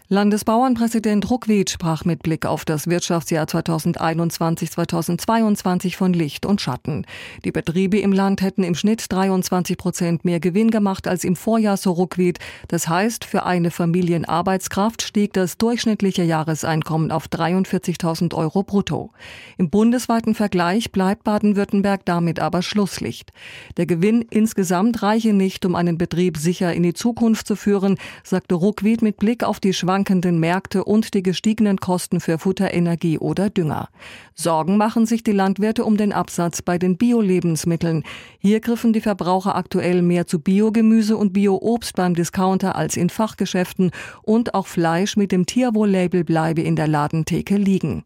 Landesbauernpräsident Ruckwied sprach mit Blick auf das Wirtschaftsjahr 2021/2022 von Licht und Schatten. Die Betriebe im Land hätten im Schnitt 23% mehr Gewinn gemacht als im Vorjahr, so Ruckwied. Das heißt, für eine Familienarbeitskraft stieg das durchschnittliche Jahreseinkommen auf 43.000 Euro brutto. Im bundesweiten Vergleich bleibt Baden-Württemberg damit aber Schlusslicht. Der Gewinn insgesamt reiche nicht, um einen Betrieb sicher in die Zukunft zu führen, sagte Ruckwied mit Blick auf die schwankenden Märkte und die gestiegenen Kosten für Futter, Energie oder Dünger. Sorgen machen sich die Landwirte um den Absatz bei den Bio-Lebensmitteln. Hier griffen die Verbraucher aktuell mehr zu Biogemüse und Bio-Obst beim Discounter als in Fachgeschäften und auch Fleisch mit dem Tierwohl-Label bleibe in der Ladentheke liegen.